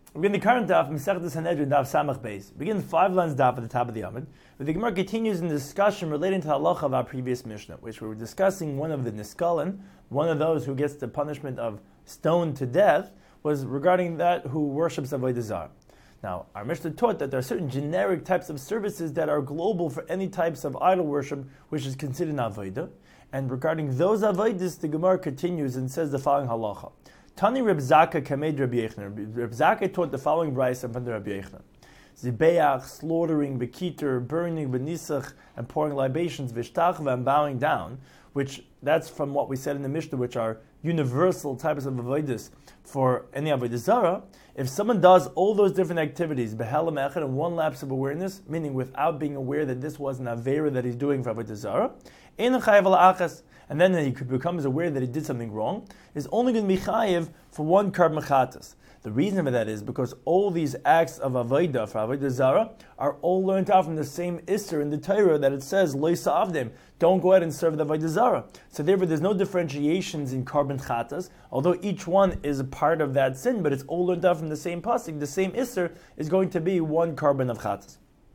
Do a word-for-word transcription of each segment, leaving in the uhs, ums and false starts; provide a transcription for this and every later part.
We're in the current daf, Masechet Sanhedrin, daf Samach Beis. Begin five lines daf at the top of the Amud. But the Gemara continues in the discussion relating to the halacha of our previous Mishnah, which we were discussing. One of the Niskalan, one of those who gets the punishment of stoned to death, was regarding that who worships Avodah Zarah. Now, our Mishnah taught that there are certain generic types of services that are global for any types of idol worship, which is considered an avodah. And regarding those avodas, the Gemara continues and says the following halacha. Tani Reb Zaka kamed Reb Yochanan. Reb Zaka taught the following brayso from the Reb Yochanan. Zibeach, slaughtering, bekiter, burning, benisach, and pouring libations, vishtachva, and bowing down, which that's from what we said in the Mishnah, which are universal types of avodas for any avodah zara. If someone does all those different activities, behelam echad, in one lapse of awareness, meaning without being aware that this was an avera that he's doing for avodah zara, ein chayav al-achas, and then he becomes aware that he did something wrong, is only going to be chayiv for one karban chatas. The reason for that is because all these acts of avodah for avodah zara are all learned out from the same isser in the Torah that it says lo sa'avdim, don't go ahead and serve the avodah zara. So therefore, there's no differentiations in karban chatas, although each one is a part of that sin, but it's all learned out from the same pasuk. The same isser is going to be one karban of chatas.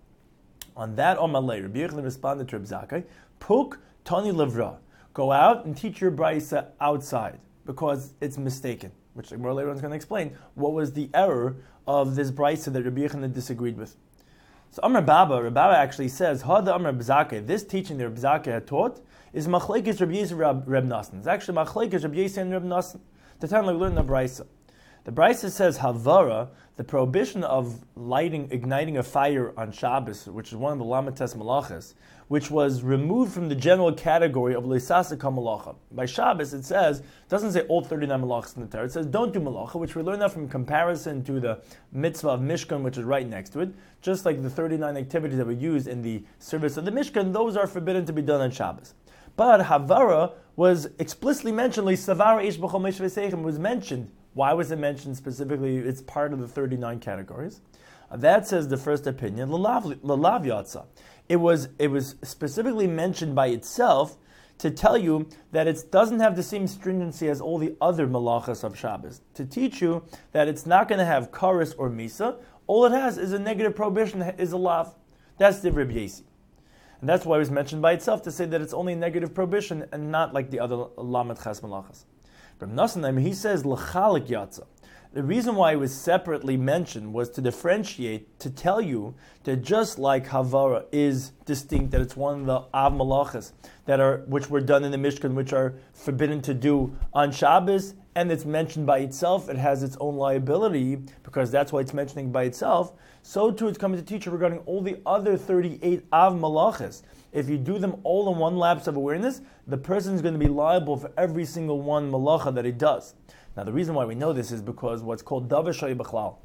On that, Omalei, Rabbi Yochanan responded to Reb Zakkai, Puk tani levra. Go out and teach your brayso outside, because it's mistaken. Which the Gemara later on is going to explain what was the error of this brayso that Rabbi Yochanan disagreed with. So Amar Baba, Rabbi Baba actually says, Hada Amar Reb Zakkai, this teaching that Reb Zakkai had taught is machlekes Rabbi Yisrael and Reb Nassan. It's actually machlekes Rabbi Yisrael and Reb Nassan. The time we learned the brayso. The brayso says Havara, the prohibition of lighting, igniting a fire on Shabbos, which is one of the Lamates Malachas, which was removed from the general category of Leisasika Malacha. By Shabbos, it says, it doesn't say all thirty-nine Malachas in the Torah, it says don't do Malacha, which we learn that from comparison to the mitzvah of Mishkan, which is right next to it. Just like the thirty-nine activities that were used in the service of the Mishkan, those are forbidden to be done on Shabbos. But Havara was explicitly mentioned, Leisavara Ish B'chol Mesh V'Seichem was mentioned. Why was it mentioned specifically? It's part of the thirty-nine categories. Uh, that says the first opinion, L'lav Yatsa. It was it was specifically mentioned by itself to tell you that it doesn't have the same stringency as all the other malachas of Shabbos. To teach you that it's not going to have karis or misa. All it has is a negative prohibition, is a lav. That's the Reb Yesi. And that's why it was mentioned by itself to say that it's only a negative prohibition and not like the other lamet chas malachas. Reb Nassan, he says l'chalik yatsa. The reason why it was separately mentioned was to differentiate, to tell you that just like Havara is distinct, that it's one of the Av Malachas that are which were done in the Mishkan, which are forbidden to do on Shabbos, and it's mentioned by itself, it has its own liability, because that's why it's mentioning by itself, so too it's coming to teach you regarding all the other thirty-eight Av Malachas. If you do them all in one lapse of awareness, the person is going to be liable for every single one malacha that he does. Now, the reason why we know this is because what's called Davar Shai B'chlal.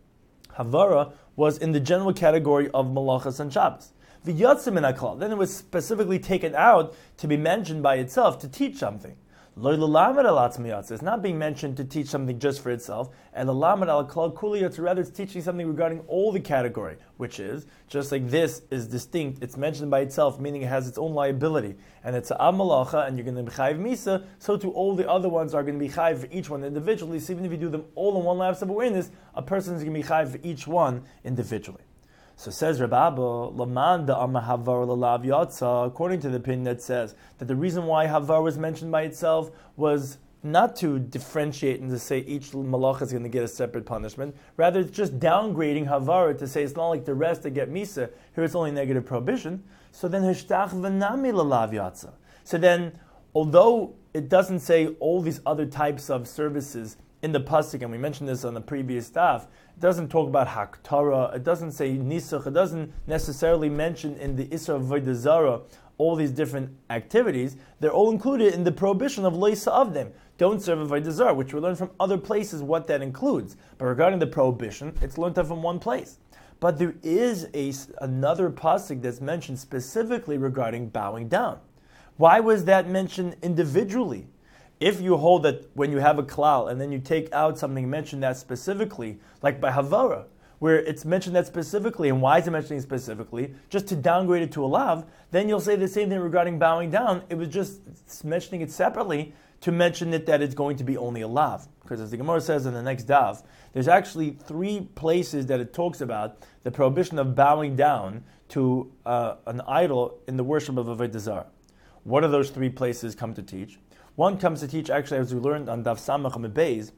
Havara was in the general category of malachas and Shabbos. V'yatzim in HaKlal. Then it was specifically taken out to be mentioned by itself to teach something. Lo l'lamed al atzmi yatsa. It's not being mentioned to teach something just for itself. And l'lamed al klal kuli yatsa. Rather, it's teaching something regarding all the category, which is just like this is distinct. It's mentioned by itself, meaning it has its own liability, and it's a av malacha, and you're going to be chayiv misa. So too, all the other ones are going to be chayiv for each one individually. So even if you do them all in one lapse of awareness, a person is going to be chayiv for each one individually. So says Reb Abba, Laman da Amar Havar Lalav Yatsa, according to the opinion that says that the reason why Havar was mentioned by itself was not to differentiate and to say each malach is going to get a separate punishment. Rather, it's just downgrading Havar to say it's not like the rest that get Misa. Here it's only negative prohibition. So then Hishtach V'nami Lalav Yatsa. So then, although it doesn't say all these other types of services in the pasuk, and we mentioned this on the previous staff, it doesn't talk about haktara, it doesn't say nisach, it doesn't necessarily mention in the Isra of Avodah Zarah all these different activities. They're all included in the prohibition of loisa of them. Don't serve Avodah Zarah, which we learn from other places what that includes. But regarding the prohibition, it's learned from one place. But there is a, another pasuk that's mentioned specifically regarding bowing down. Why was that mentioned individually? If you hold that when you have a klal and then you take out something, mention that specifically, like by Havara, where it's mentioned that specifically, and why is it mentioning specifically? Just to downgrade it to a lav, then you'll say the same thing regarding bowing down. It was just mentioning it separately to mention it that it's going to be only a lav. Because as the Gemara says in the next daf, there's actually three places that it talks about the prohibition of bowing down to uh, an idol in the worship of Avodah Zarah. What are those three places come to teach? One comes to teach, actually, as we learned on Daf Samach Amud Beis,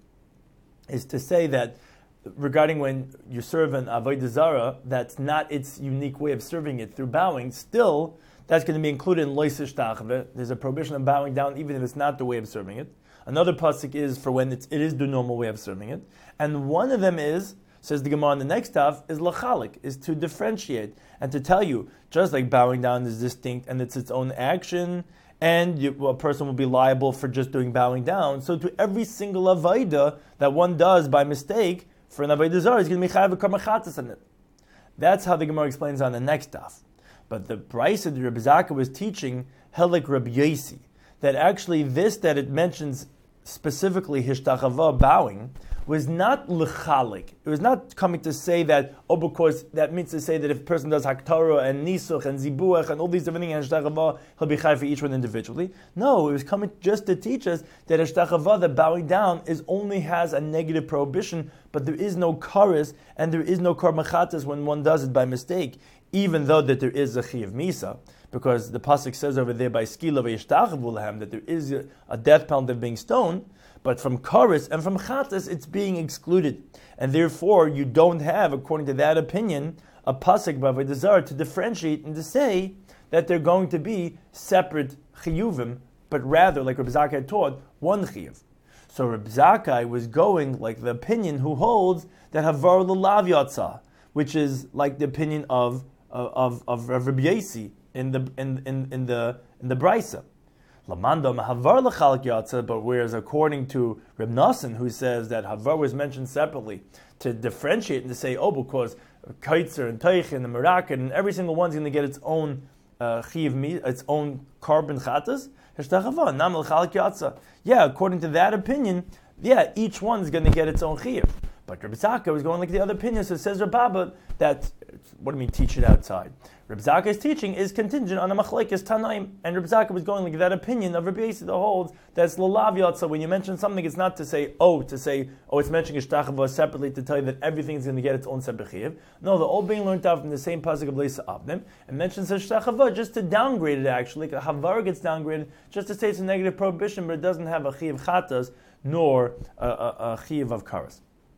is to say that regarding when you serve an Avodah Zarah, that's not its unique way of serving it through bowing, still, that's going to be included in Loisish Tachve. There's a prohibition of bowing down even if it's not the way of serving it. Another pasuk is for when it's, it is the normal way of serving it. And one of them is, says the Gemara in the next daf, is lachalik, is to differentiate and to tell you, just like bowing down is distinct and it's its own action, and you, well, a person will be liable for just doing bowing down. So to every single avodah that one does by mistake, for an avodah zarah, is going to be chayav karmachatas in it. That's how the Gemara explains on the next daf. But the brayso that Rabbi Zakkai was teaching, helik Rabbi Yosi, that actually this that it mentions specifically hishtachava, bowing, was not lechalik. It was not coming to say that, oh, because that means to say that if a person does haktara and nisuch and zibuach and all these different things, and hishtachava, he'll be chai for each one individually. No, it was coming just to teach us that hishtachava, that bowing down, is only has a negative prohibition, but there is no karis and there is no karmachatas when one does it by mistake, even though that there is a chiyuv misa. Because the pasuk says over there by skila v'yishtachavu lahem that there is a, a death penalty of being stoned, but from karis and from chatas it's being excluded, and therefore you don't have, according to that opinion, a pasuk b'avodah zarah to differentiate and to say that they're going to be separate chiyuvim, but rather, like Rabbi Zakkai taught, one chiyuv. So Rabbi Zakkai was going like the opinion who holds that havar l'lav yatsa, which is like the opinion of of of, of Rabbi Yosi in the in in in the in the brayso. Lamanda havar l'chalak yatsa, but whereas according to Reb Nosson, who says that havar was mentioned separately to differentiate and to say, oh, because kaitzer and teich and the merakin and every single one's going to get its own uh, chiv, its own carbon chatas. Hishtachava nam l'chalak yatsa. Yeah, according to that opinion, yeah, each one's going to get its own chiv. But Rabbi Zakkai was going like the other opinion, so it says Rabba that, what do you mean teach it outside? Rabbi Zakkai's teaching is contingent on a machlekes Tanaim, and Rabbi Zakkai was going like that opinion of Rabbi Yosi that holds that's l'lav yatsa. When you mention something, it's not to say oh, to say oh, it's mentioning ishtachava separately to tell you that everything's going to get its own separate chiyuv. No, they're all being learned out from the same pasuk of Leisa Avnim, and mentions ishtachava just to downgrade it. Actually, like a havar gets downgraded just to say it's a negative prohibition, but it doesn't have a chiyuv chatas nor a, a, a chiyuv of karas.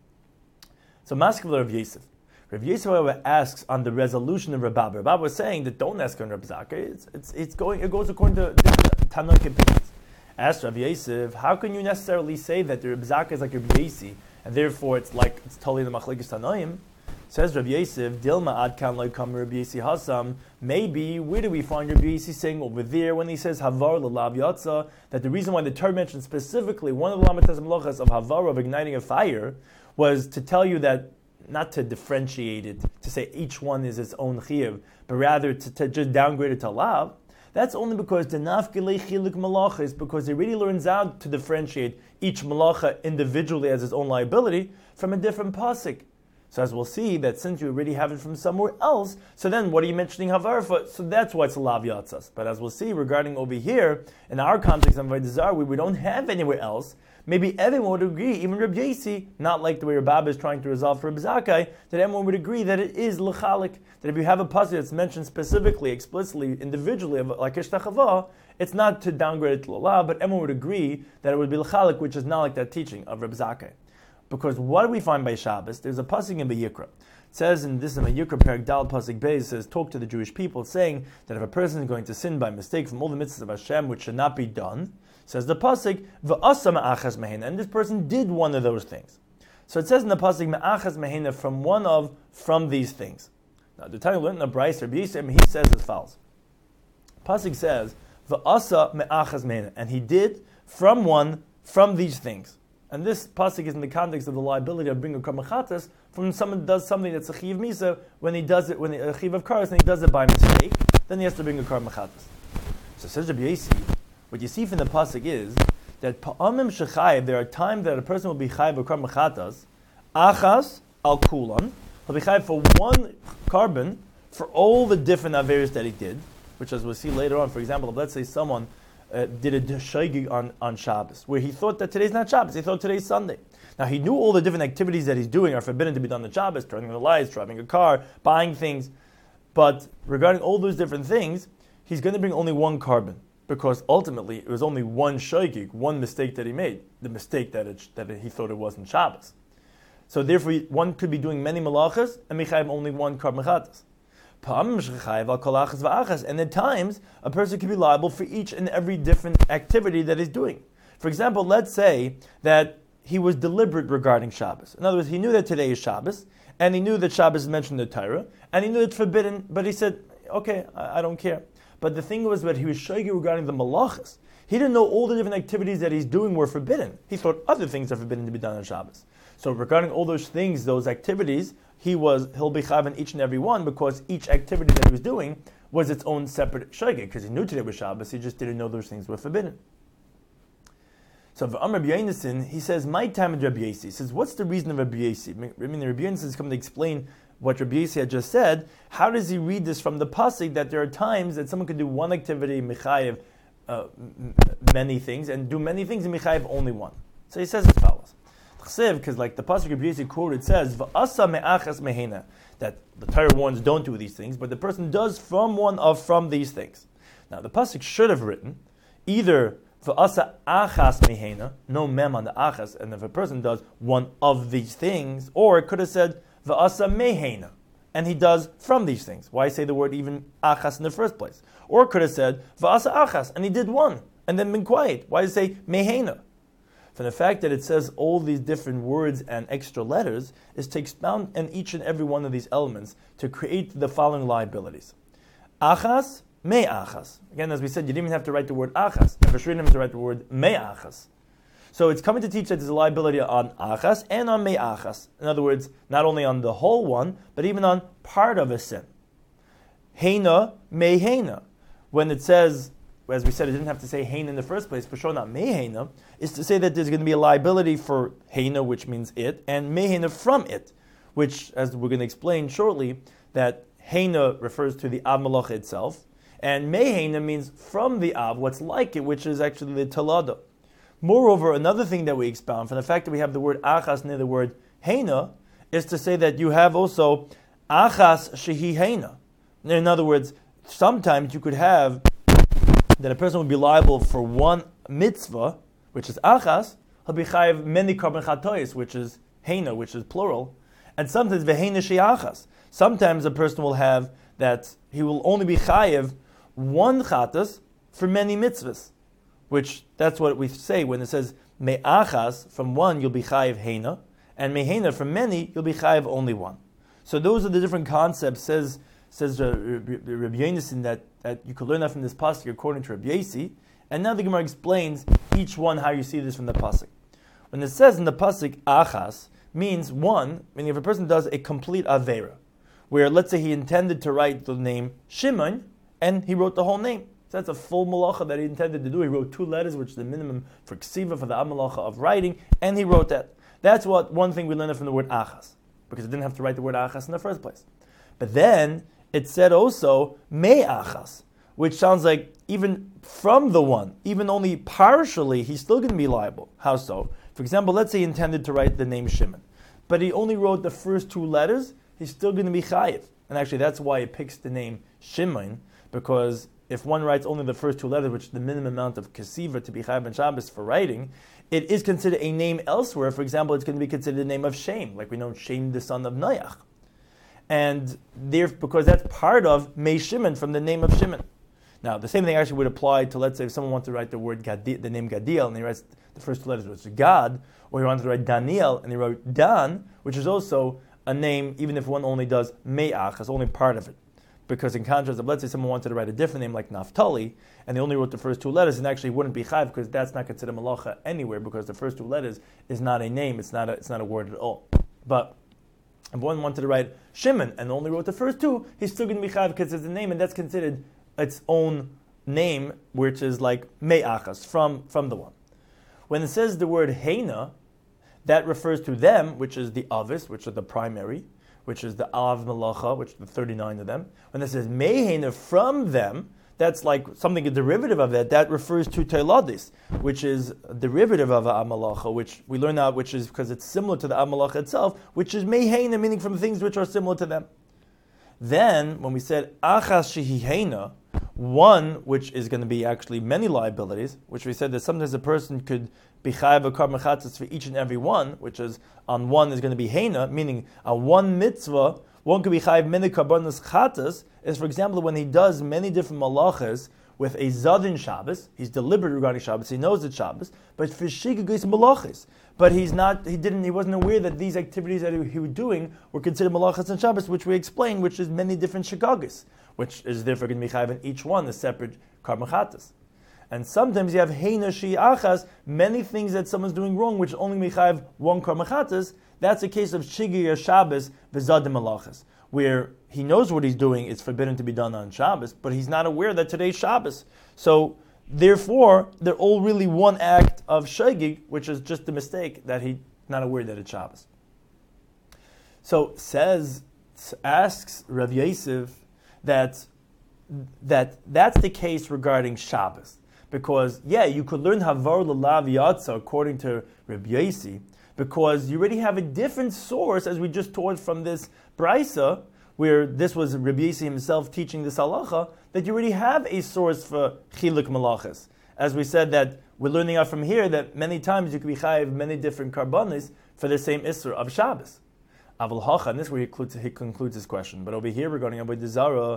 So, Maskevla Rav Yosef. Rav Yosef, however, asks on the resolution of Rabba. Rabba was saying that don't ask on Rabbi Zakkai. It's, it's, it's going. It goes according to Tanoic opinions. Ask Rav Yosef, how can you necessarily say that the Rabbi Zakkai is like Rabbi Yosi, and therefore it's like it's totally the machlekes Tanoim? Says Rav Yosef, Dilma ad kan loikam Rabbi Yosi hasam. Maybe where do we find Rabbi Yosi saying over there when he says havar l'lav yatsa that the reason why the Torah mentioned specifically one of the lamatas melachas of havar of igniting a fire was to tell you that, not to differentiate it, to say each one is its own chiyuv, but rather to, to just downgrade it to lav. That's only because the nafgilei chiluk malacha is because it really learns out to differentiate each malacha individually as its own liability from a different pasuk. So as we'll see, that since you already have it from somewhere else, so then what are you mentioning havar for? So that's why it's a lav yatzas. But as we'll see regarding over here, in our context of Avodah Zarah, where we don't have anywhere else, maybe everyone would agree, even Rabbi Yosi, not like the way Rabbi is trying to resolve for Rabbi Zakkai, that everyone would agree that it is l'chalik, that if you have a pasuk that's mentioned specifically, explicitly, individually, like ishtachava, it's not to downgrade it to l'lav, but everyone would agree that it would be l'chalik, which is not like that teaching of Rabbi Zakkai. Because what do we find by Shabbos? There's a pasuk in Vayikra. It says, in this in Vayikra, Perek Dal pasuk Beis, it says, talk to the Jewish people, saying that if a person is going to sin by mistake from all the mitzvahs of Hashem, which should not be done, says the pasuk, v'asa ma'achas mehena, and this person did one of those things. So it says in the pasuk, ma'achas mehena, from one of, from these things. Now, the time we learned in the Brayso, Rabbi Yisrael, he says as follows. Pasuk says, v'asa ma'achas mehena, and he did from one, from these things. And this pasuk is in the context of the liability of bringing karmachatas from someone does something that's a chiv misa when he does it, when he, a chiv of karas, and he does it by mistake, then he has to bring a karmachatas. So says Rabbi Yosi, what you see from the pasuk is that pa'amim shechayev, there are times that a person will be chayev of karmachatas, achas al kulan, he'll be chayev for one carbon for all the different averis that he did, which as we'll see later on, for example, if let's say someone uh, did a shaygig on, on Shabbos, where he thought that today's not Shabbos, he thought today's Sunday. Now he knew all the different activities that he's doing are forbidden to be done on Shabbos, turning on the lights, driving a car, buying things. But regarding all those different things, he's going to bring only one carbon, because ultimately it was only one shaygig, one mistake that he made, the mistake that it, that he thought it wasn't Shabbos. So therefore, one could be doing many malachas and mechayev only one carbon chatas. And at times, a person can be liable for each and every different activity that he's doing. For example, let's say that he was deliberate regarding Shabbos. In other words, he knew that today is Shabbos, and he knew that Shabbos is mentioned in the Torah, and he knew it's forbidden, but he said, okay, I, I don't care. But the thing was that he was shaygig regarding the malachas. He didn't know all the different activities that he's doing were forbidden. He thought other things are forbidden to be done on Shabbos. So regarding all those things, those activities, he was he'll be chayav in each and every one, because each activity that he was doing was its own separate shaygig, because he knew today was Shabbos, he just didn't know those things were forbidden. So for Rabbi Yonason, he says, my time in Rabbi Yossi. He says, what's the reason of Rabbi Yossi? I mean, Rabbi Yonason is coming to explain what Rabbi Yossi had just said. How does he read this from the pasuk that there are times that someone could do one activity, mechayev, uh, many things, and do many things, and mechayev only one? So he says as follows. Because like the pasuk Rabbi Yossi quoted says, V'asa me'achas mehena, that the Torah warns don't do these things, but the person does from one of from these things. Now the pasuk should have written either V'asa achas mehena, no mem on the achas, and if a person does one of these things, or it could have said V'asa mehena, and he does from these things. Why say the word even achas in the first place? Or it could have said V'asa achas, and he did one, and then been quiet. Why does it say mehena? From the fact that it says all these different words and extra letters is to expound on each and every one of these elements to create the following liabilities. Achas, me'achas. Again, as we said, you didn't even have to write the word achas. Never should have to write the word me'achas. So it's coming to teach that there's a liability on achas and on me'achas. In other words, not only on the whole one, but even on part of a sin. Heina, me'heina. When it says, as we said, it didn't have to say Heina in the first place, for sure not Meheina, is to say that there's going to be a liability for Heina, which means it, and Meheina from it, which, as we're going to explain shortly, that Heina refers to the Av Malacha itself, and Meheina means from the Av, what's like it, which is actually the Talada. Moreover, another thing that we expound, from the fact that we have the word Achas near the word Heina, is to say that you have also Achas Shehi Heina. In other words, sometimes you could have that a person would be liable for one mitzvah, which is achas, he'll be chayiv many carbon chatois, which is heina, which is plural, and sometimes veheina she'achas. Sometimes a person will have that he will only be chayiv one chatas for many mitzvahs, which that's what we say when it says me'achas, from one you'll be chayiv heina, and meheina, from many you'll be chayiv only one. So those are the different concepts, says says uh, Rabbi Yonason, that, that you could learn that from this pasuk according to Rabbi Yossi. And now the Gemara explains each one how you see this from the pasuk. When it says in the pasuk achas, means one, meaning if a person does a complete avera, where let's say he intended to write the name Shimon, and he wrote the whole name. So that's a full malacha that he intended to do. He wrote two letters, which is the minimum for ksiva, for the malacha of writing, and he wrote that. That's what one thing we learned from the word achas, because it didn't have to write the word achas in the first place. But then it said also me'achas, which sounds like even from the one, even only partially, he's still going to be liable. How so? For example, let's say he intended to write the name Shimon, but he only wrote the first two letters, he's still going to be chayiv. And actually that's why it picks the name Shimon, because if one writes only the first two letters, which is the minimum amount of kesiva to be chayiv and Shabbos for writing, it is considered a name elsewhere. For example, it's going to be considered the name of Shem, like we know Shem, the son of Noach. And there, because that's part of Mei Shimon, from the name of Shimon. Now, the same thing actually would apply to, let's say, if someone wants to write the word Gadi, the name Gadiel, and he writes the first two letters, which is God, or he wanted to write Daniel, and he wrote Dan, which is also a name, even if one only does Me'ach, it's only part of it. Because in contrast, if let's say someone wanted to write a different name like Naphtali, and they only wrote the first two letters, and actually wouldn't be chayv, because that's not considered malacha anywhere, because the first two letters is not a name, it's not a, it's not a word at all. But if one wanted to write Shimon and only wrote the first two, he's still going to be chayav because it's a name, and that's considered its own name, which is like me'achas, from, from the one. When it says the word heina, that refers to them, which is the avis, which is the primary, which is the av malacha, which is the thirty-nine of them. When it says me'heina, from them, that's like something, a derivative of that, that refers to Teiladis, which is a derivative of Amalacha, which we learn out, which is because it's similar to the Amalacha itself, which is Meheina, meaning from things which are similar to them. Then, when we said Achas Shehiheina, one which is going to be actually many liabilities, which we said that sometimes a person could be chayav a karban chatzos for each and every one, which is on one is going to be heina, meaning on one mitzvah, one could be chayav many karbanos chatzos, is for example when he does many different malachas with a zadin Shabbos, he's deliberate regarding Shabbos, he knows it's Shabbos, but for shigagis malachas, but he's not, he didn't, he wasn't aware that these activities that he, he was doing were considered malachas and Shabbos, which we explained, which is many different shigagis, which is therefore going to be chayav in each one a separate karban chatzos. And sometimes you have heina shi achas, many things that someone's doing wrong, which only mechayev one karban chatzos. That's a case of shigir Shabbos v'zadim malachas, where he knows what he's doing, it's forbidden to be done on Shabbos, but he's not aware that today's Shabbos. So, therefore, they're all really one act of shagig, which is just a mistake that he's not aware that it's Shabbos. So, says, asks Rav Yosef that, that that's the case regarding Shabbos. Because, yeah, you could learn Havar L'Lav Yatza according to Rabbi Yossi, because you already have a different source, as we just taught from this Brisa, where this was Rabbi Yossi himself teaching this halacha, that you already have a source for Chiluk Malachas. As we said that we're learning out from here that many times you could be chayiv many different karbanis for the same Isser of Shabbos. Aval Hacha, and this is where he concludes, he concludes his question. But over here regarding Avodah Zarah,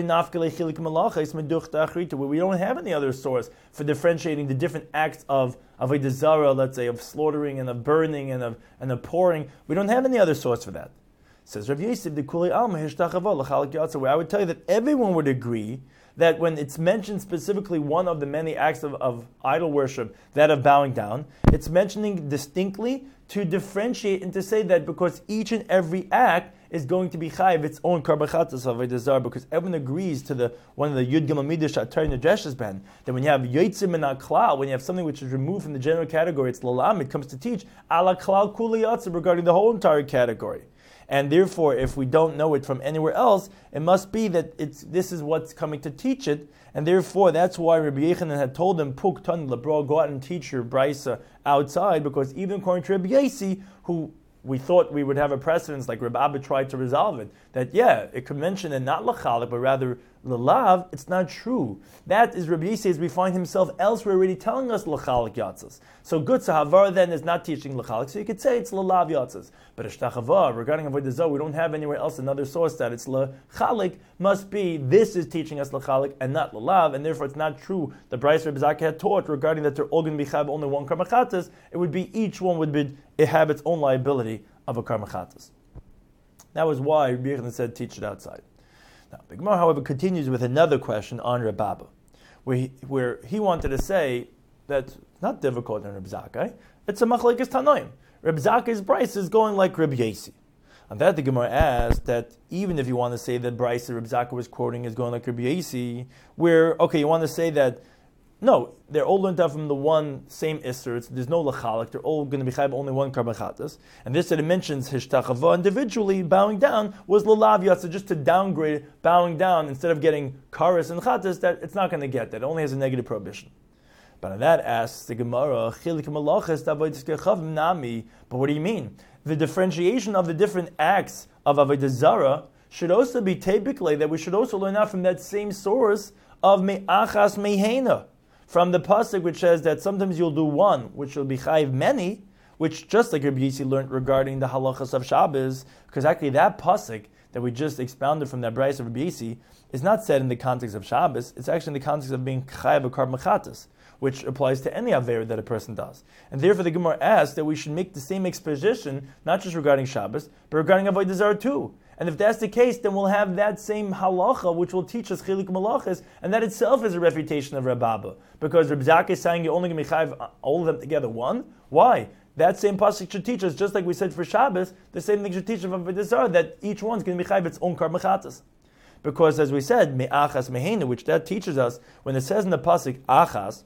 where we don't have any other source for differentiating the different acts of Avodah Zarah, let's say of slaughtering and of burning and of and of pouring, we don't have any other source for that. Says Rav Yosef, the Kuli Alma Hishtachava, where I would tell you that everyone would agree that when it's mentioned specifically one of the many acts of, of idol worship, that of bowing down, it's mentioning distinctly to differentiate and to say that because each and every act is going to be chayiv its own karban chatzos of Avodah Zarah, because everyone agrees to the one of the Yud Gimel Midrash Atar Nedreshes ban that when you have yotzim and klal, when you have something which is removed from the general category, it's lalam, it comes to teach ala klal kuli yatzim regarding the whole entire category. And therefore, if we don't know it from anywhere else, it must be that it's this is what's coming to teach it. And therefore, that's why Rabbi Yechanan had told him, Puk Tan Lebro, go out and teach your Brisa outside, because even according to Rabbi Yossi, who we thought we would have a precedence, like Rabbi Abba tried to resolve it, that yeah, it could mention it not lachalik, but rather lalav, it's not true. That is Rabbi Yossi, as we find himself elsewhere already telling us lachalik yatzas. So good, so Havar then is not teaching lachalik, so you could say it's lalav yatzas. But Ishtachava, regarding Avodah Zarah, we don't have anywhere else another source that it's lachalik, must be this is teaching us lachalik and not lalav, and therefore it's not true. The Brisa Rabbi Zakkai had taught regarding that they're all going to be chayav only one karban chatzos, it would be each one would be it have its own liability of a karban chatzos. That was why Rabbi Yechanan said teach it outside. Now, the Gemara, however, continues with another question on Rabbi Abba, where he, where he wanted to say that it's not difficult in Rabbi Zakkai, it's a machlekes tanoim. Rabbi Zakkai's Brisa is going like Rabbi Yossi. And that the Gemara asked that even if you want to say that Brisa Rabbi Zakkai was quoting is going like Rabbi Yossi, where, okay, you want to say that no, they're all learned out from the one same Isser. There's no lachalik. They're all going to be chayav only one karban chatzos. And this that it mentions hishtachava individually bowing down was lalav yatsa, just to downgrade bowing down instead of getting karas and chatzos. That it's not going to get that. It only has a negative prohibition. But on that asks the Gemara, chilik malachas davodas kechav nami. But what do you mean? The differentiation of the different acts of Avodah Zarah should also be typically that we should also learn out from that same source of me'achas meheina. From the pasuk which says that sometimes you'll do one, which will be chayiv many, which just like Rabbi Yossi learned regarding the halachas of Shabbos, because actually that pasuk that we just expounded from that Brisa of Rabbi Yossi is not said in the context of Shabbos, it's actually in the context of being chayiv a karban chatzos, which applies to any aver that a person does. And therefore the Gemara asks that we should make the same exposition, not just regarding Shabbos, but regarding Avodah Zarah too. And if that's the case, then we'll have that same halacha, which will teach us chilik malachas, and that itself is a refutation of Rabbi Abba. Because Rabbi Zakkai is saying you're only going to be chayiv all of them together. One, why? That same pasuk should teach us, just like we said for Shabbos, the same thing should teach us of Avodah Zarah, that each one's going to be chayiv its own karban chatzos. Because as we said, me'achas mehena, which that teaches us, when it says in the pasuk achas,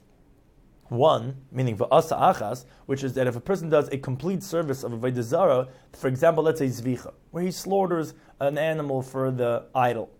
one, meaning v'asa achas, which is that if a person does a complete service of Avodah Zarah, for example, let's say zvicha, where he slaughters an animal for the idol,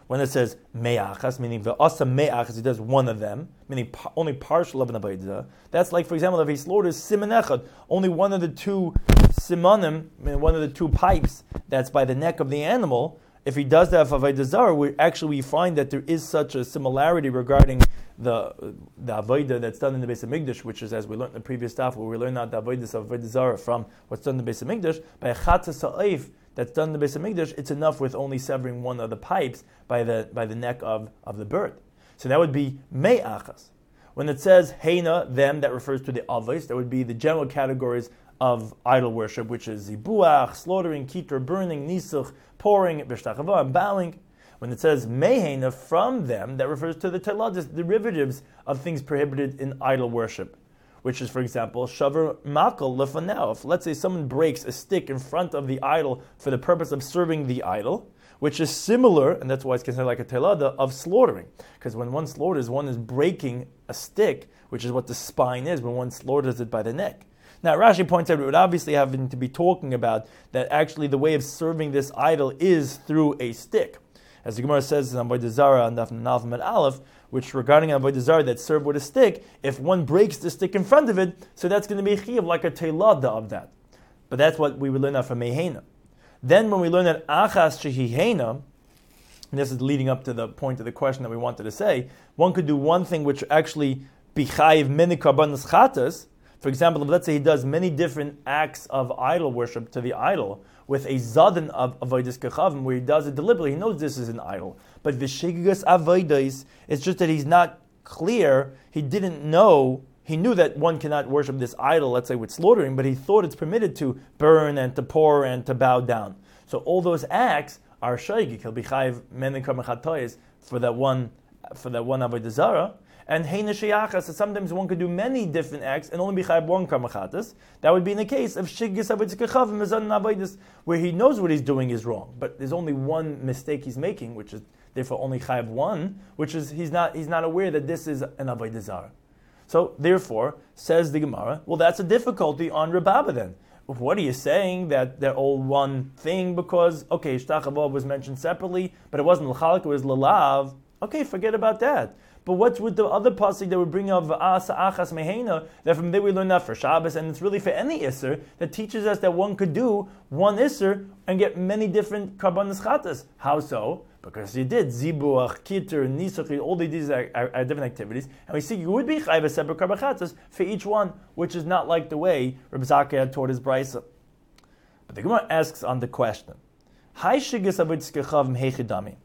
When it says me'achas, meaning the asa me'achas, he does one of them, meaning pa- only partial of an avodah zarah. That's like, for example, if he slaughters siman echad, only one of the two simanim, meaning one of the two pipes that's by the neck of the animal. If he does that for avodah zarah, we actually we find that there is such a similarity regarding the the avodah that's done in the Beis Hamikdash, which is, as we learned in the previous stuff, where we learned out the avodah of avodah zarah from what's done in the Beis Hamikdash. By a chatzah sa'if that's done in the Beis Hamikdash, it's enough with only severing one of the pipes by the by the neck of, of the bird. So that would be me'achas. When it says heina, them, that refers to the avos, that would be the general categories of idol worship, which is zibuach, slaughtering, kitur, burning, nisuch, pouring, b'shtachava, and bowing. When it says mehena, from them, that refers to the telah, just derivatives of things prohibited in idol worship, which is, for example, shavar makal lefanao. If, let's say, someone breaks a stick in front of the idol for the purpose of serving the idol, which is similar, and that's why it's considered like a telada, of slaughtering. Because when one slaughters, one is breaking a stick, which is what the spine is, when one slaughters it by the neck. Now, Rashi points out, we would obviously have to be talking about that actually the way of serving this idol is through a stick. As the Gemara says in Avodah Zarah and Daf Nalfim and Aleph, which regarding Avodah Zarah that's served with a stick, if one breaks the stick in front of it, so that's going to be chiyuv like a telada of that. But that's what we would learn out from Mehena. Then when we learn that achas shehihena, and this is leading up to the point of the question that we wanted to say, one could do one thing which actually bichayiv many karbanos chatas. For example, if let's say he does many different acts of idol worship to the idol with a zaden of avodas kechavim, where he does it deliberately, he knows this is an idol. But vishigas avodas, it's just that he's not clear, he didn't know, he knew that one cannot worship this idol, let's say with slaughtering, but he thought it's permitted to burn and to pour and to bow down. So all those acts are shaygik. He'll be chayiv menikar mechatoyes for that one, for that one avodah zarah. And heina sheyachas, so sometimes one could do many different acts and only be chayiv one karmachatas. That would be in the case of shigis avodas kechavim mezon avodas, where he knows what he's doing is wrong, but there's only one mistake he's making, which is therefore only chayiv one, which is he's not he's not aware that this is an avodah zarah. So therefore, says the Gemara, well, that's a difficulty on Rababa then. What are you saying, that they're all one thing? Because okay, shtachavav was mentioned separately, but it wasn't l'chalak, it was lalav. Okay, forget about that. But what's with the other pasuk that we bring of asa achas mehena, that from there we learn that for Shabbos, and it's really for any isser that teaches us that one could do one isser and get many different karbanos chatas. How so? Because you did zibuach, kitur, nisuch, all these are, are, are different activities, and we see you would be chayv a separate karban chatas for each one, which is not like the way Reb Zakkai had taught his brisa. But the Gemara asks on the question, Hai shigas avodas kechavim heichidami.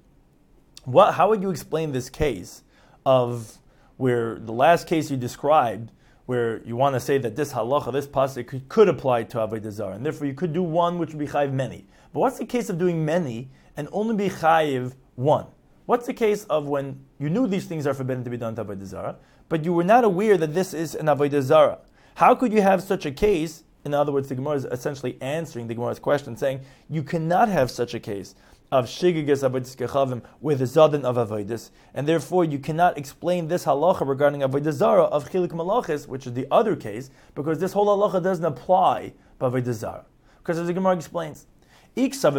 What? How would you explain this case of where the last case you described, where you want to say that this halacha, this pasuk could, could apply to avodah zarah, and therefore you could do one, which would be chayiv many. But what's the case of doing many and only be chayiv one? What's the case of when you knew these things are forbidden to be done to avodah zarah, but you were not aware that this is an avodah zarah? How could you have such a case? In other words, the Gemara is essentially answering the Gemara's question, saying you cannot have such a case of shigigas avodas kechavim with a zaden of avodas, and therefore you cannot explain this halacha regarding avodah zarah of chilik malachis, which is the other case, because this whole halacha doesn't apply to avodah zarah. Because as the Gemara explains, if you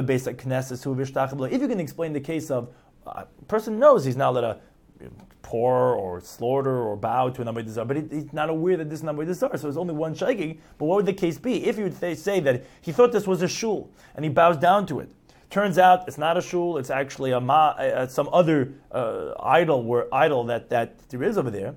can explain the case of a person knows he's not allowed to pour or slaughter or bow to an avodah zarah, but he, he's not aware that this is an avodah zarah, so there's only one shaygig. But what would the case be if you would say that he thought this was a shul and he bows down to it? Turns out it's not a shul; it's actually a ma, uh, some other uh, idol, where idol that, that there is over there.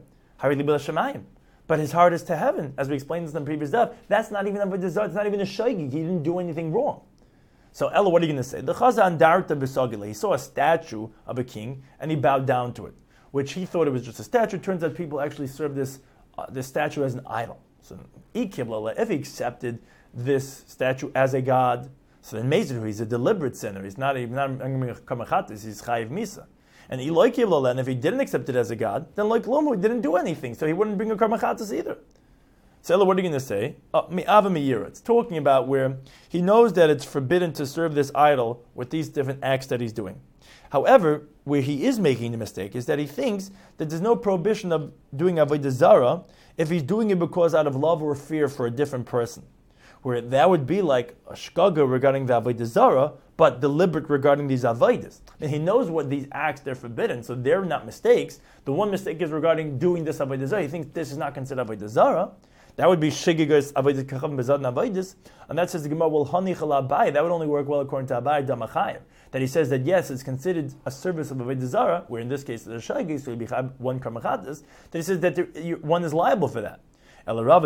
But his heart is to heaven, as we explained this in the previous daf. That's not even avodah zarah; it's not even a shaygig. He didn't do anything wrong. So Ella, what are you going to say? The Chazan darta b'sagila. He saw a statue of a king and he bowed down to it, which he thought it was just a statue. Turns out people actually serve this uh, this statue as an idol. So if he accepted this statue as a god, so then Mezer, he's a deliberate sinner. He's not even kamachatis. He's chayiv misa. And Eloi kivlala, and if he didn't accept it as a god, then like Lomo, he didn't do anything, so he wouldn't bring a kamachatis either. So Ella, what are you going to say? Mi'ava miyira. It's talking about where he knows that it's forbidden to serve this idol with these different acts that he's doing. However, where he is making the mistake is that he thinks that there's no prohibition of doing avodah zarah if he's doing it because out of love or fear for a different person. where that would be like a shkaga regarding the avodah zarah, but deliberate regarding these avodas. And he knows what these acts they're forbidden, so they're not mistakes. The one mistake is regarding doing this avodah zarah. He thinks this is not considered avodah zarah. That would be shigigas avodah kachavim bezad avodas, and that says the Gemara will hani chalabai. That would only work well according to Abai Damachayim. That he says that yes, it's considered a service of avodah zarah, where in this case the shagis, so it'd be one karmachatas. That he says that there, you, one is liable for that. According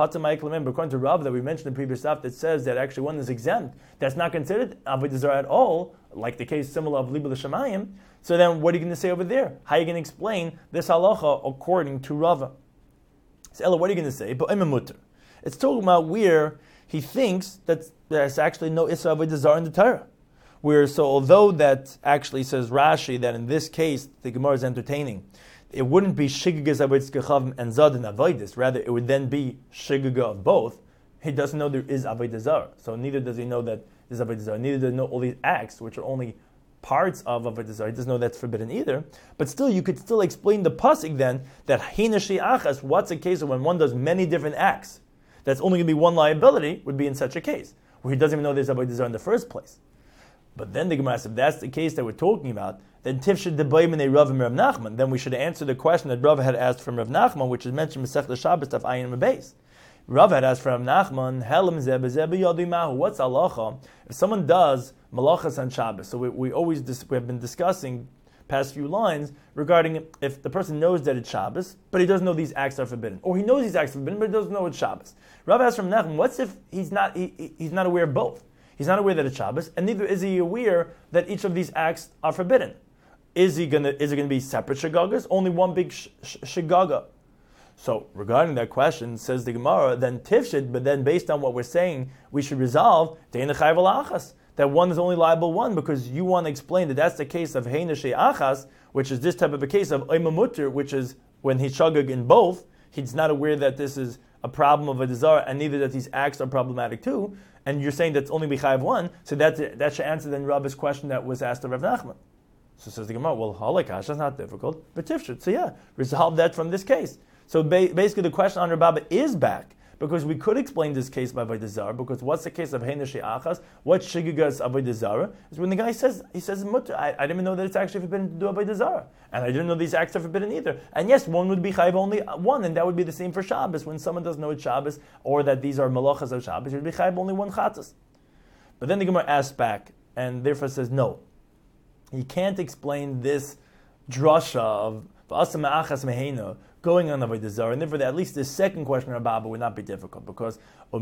to Rav that we mentioned in the previous stuff that says that actually one is exempt, that's not considered avodah zarah at all, like the case similar of Liba l'Shamayim. So then what are you going to say over there? How are you going to explain this halacha according to Rava? So Ella, what are you going to say? But mutter. It's talking about where he thinks that there's actually no Isra avodah zarah in the Torah. Where so although that actually says Rashi that in this case the Gemara is entertaining, it wouldn't be shigagas avodas kachavim and zad and avodas. Rather, it would then be shigaga of both. He doesn't know there is avodah zarah, so neither does he know that there's avodah zarah. Neither does he know all these acts, which are only parts of avodah zarah. He doesn't know that's forbidden either. But still, you could still explain the pasuk then that hina she'achas. What's a case of when one does many different acts? That's only going to be one liability. Would be in such a case where he doesn't even know there's avodah zarah in the first place. But then the Gemara says, if that's the case that we're talking about, then tifshid debayim Rav and Rav Nachman. Then we should answer the question that Rav had asked from Rav Nachman, which is mentioned in Masechta Shabbos of Ayin Mabes. Rav had asked from Rav Nachman, Helam zeh b'zeh b'yodimahu. What's halacha if someone does malachas on Shabbos? So we, we always dis- we have been discussing past few lines regarding if the person knows that it's Shabbos, but he doesn't know these acts are forbidden, or he knows these acts are forbidden, but he doesn't know it's Shabbos. Rav asked from Nachman, what's if he's not he, he's not aware of both? He's not aware that it's Shabbos, and neither is he aware that each of these acts are forbidden. Is he gonna? Is it going to be separate shagagas? Only one big sh- sh- shagaga. So regarding that question, says the Gemara, then tifshid, but then based on what we're saying, we should resolve that one is only liable one, because you want to explain that that's the case of heina she'achas, which is this type of a case of oimamutter, which is when he's shagag in both, he's not aware that this is a problem of a desire, and neither that these acts are problematic too. And you're saying that's only b'chayav one, so that that should answer then Rabbi's question that was asked of Rav Nachman. So says the Gemara, well, halakash, that's not difficult, but tifshit. So yeah, resolve that from this case. So ba- basically the question on Rabbi is back, because we could explain this case by avodah zarah, because what's the case of heina she'achas? What shigigas avodah zarah is when the guy says, he says, I, I didn't even know that it's actually forbidden to do avodah zarah, and I didn't know these acts are forbidden either. And yes, one would be chayiv only one, and that would be the same for Shabbos. When someone doesn't know it's Shabbos, or that these are malachas of Shabbos, it would be chayiv only one chatas. But then the Gemara asks back, and therefore says, no, you can't explain this drasha of v'asam ma'achas meheina going on avodah zarah, and therefore at least the second question of Abba would not be difficult, because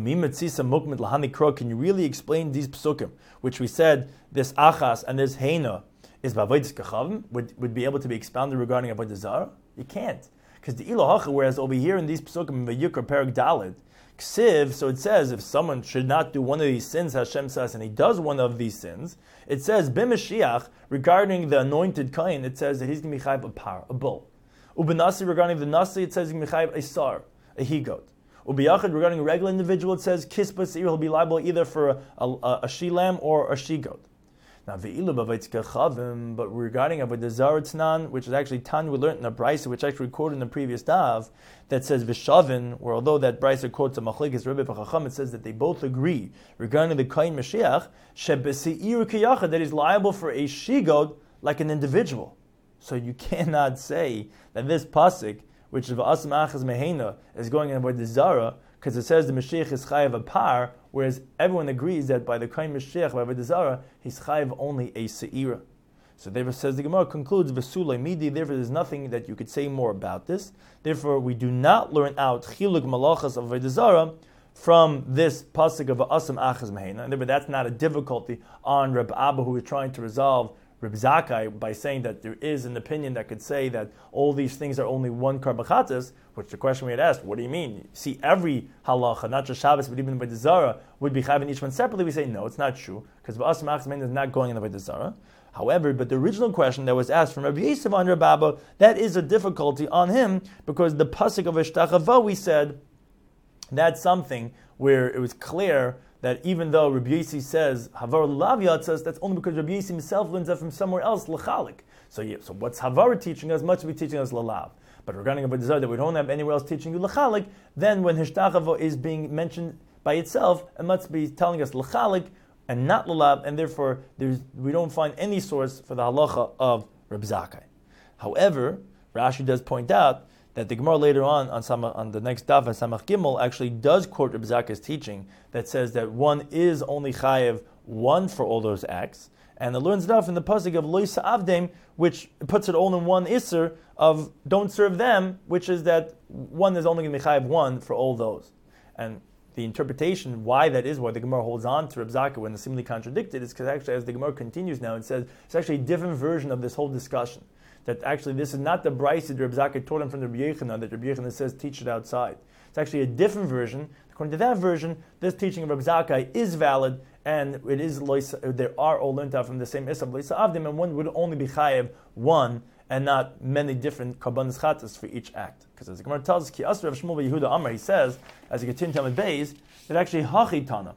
can you really explain these psukim, which we said this achas and this heina is b'avodas kachavim, would, would be able to be expounded regarding avodah zarah? You can't, because the ilohacha, whereas over here in these psukim in Vayikra Perek Daled, Ksiv, so it says if someone should not do one of these sins, Hashem says, and he does one of these sins, it says b'Mashiach regarding the anointed kain, it says that he's going to be chayav a par, a bull. Ubenasi regarding the nasi, it says he's going to be chayav a sar, a he goat. Ubiyachad regarding a regular individual, it says kispa seir, he'll be liable either for a, a, a she lamb or a she goat. Now ve'ilu b'avayis kachavim, but regarding avodah zarah tznan, which is actually Tan we learned in a brisa, which actually recorded in the previous dav, that says v'shavin, where although that brisa quotes a machlekes Rebbe Chacham, it says that they both agree regarding the kain Mashiach shebeseir kiyachad, that he's liable for a she goat like an individual. So you cannot say that this pasuk, which is v'asam achas meheina, is going in avodah zarah, because it says the Mashiach is chayav a par, whereas everyone agrees that by the kain Mashiach, by avodah zarah, he's chayav only a seira. So therefore, says the Gemara, concludes v'sulei midi. Therefore, there's nothing that you could say more about this. Therefore, we do not learn out chiluk malachas of avodah zarah from this pasuk of v'asam achas meheina. And therefore, that's not a difficulty on Reb Abba, who is trying to resolve Reb Zakkai by saying that there is an opinion that could say that all these things are only one karbachatas, which the question we had asked, what do you mean? See, every halacha, not just Shabbos, but even avodah zarah, would be having each one separately. We say, no, it's not true, because v'asam achas meheina is not going in avodah zarah. However, but the original question that was asked from Rabbi Yosef on Reb Abba, that is a difficulty on him, because the pasuk of Eshtachava, we said, that's something where it was clear that even though Rabbi Yossi says Havar L'Lav says that's only because Rabbi Yossi himself learns that from somewhere else, L'Chalik. So yeah, so what's Havar teaching us? Much to be teaching us L'Lav. But regarding avodah zarah that we don't have anywhere else teaching you L'Chalik, then when Hishtachavo is being mentioned by itself, it must be telling us l'chalik and not l'lab, and therefore there's, we don't find any source for the halacha of Reb Zakkai. However, Rashi does point out that the Gemara later on on, Samach, on the next daf, Samach Gimel, actually does quote Reb Zakkai's teaching that says that one is only chayev one for all those acts, and it learns daf in the pasuk of Lo Yisa'avdem, which puts it all in one isser of don't serve them, which is that one is only going to be chayev one for all those. And the interpretation why that is, why the Gemara holds on to Reb Zakkai when it's seemingly contradicted, is because actually as the Gemara continues now, it says it's actually a different version of this whole discussion. That actually this is not the brayso that Reb Zakkai taught him from the Rabbi Yochanan, that Rabbi Yochanan says teach it outside. It's actually a different version. According to that version, this teaching of Reb Zakkai is valid, and it is loisa, there are all learned out from the same Isam Loisa Avdim, and one would only be chayev one and not many different karbanos chatas for each act. Because as the Gemara tells us, Ki Asra of Shmuel Yehuda Amar, he says, as he continues Talmud Beis, that actually Hachi Tana.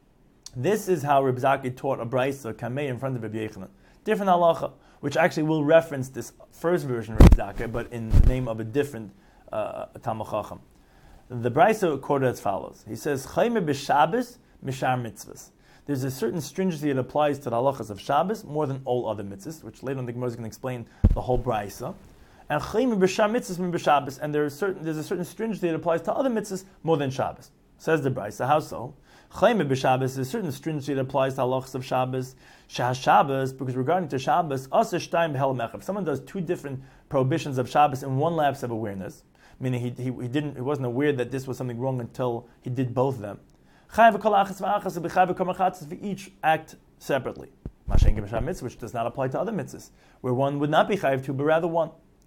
This is how Reb Zakkai taught a brayso kamei in front of Rabbi Yochanan. Different halacha, which actually will reference this first version of Reb Zakkai, but in the name of a different uh, Talmud Chacham. The brayso quoted as follows. He says, Chayme b'Shabbos mishar mitzvahs. There's a certain stringency that applies to the halachas of Shabbos more than all other mitzvahs, which later on the Gemara is going to explain the whole brayso. And Chayme b'Shar mitzvahs min b'Shabbos, and there is certain, there's a certain stringency that applies to other mitzvahs more than Shabbos. Says the brayso. How so? Chayme b'Shabbos, there's a certain stringency that applies to halachas of Shabbos. Shah Shabbos, because regarding to Shabbos, asa shtayim behel mechav. If someone does two different prohibitions of Shabbos in one lapse of awareness, meaning he, he he didn't he wasn't aware that this was something wrong until he did both of them. Chayav kol achas v'achas b'chayav kol machatzas for each act separately. Mashen b'sham mitzvah, which does not apply to other mitzvahs, where one would not be chayav two, but rather one.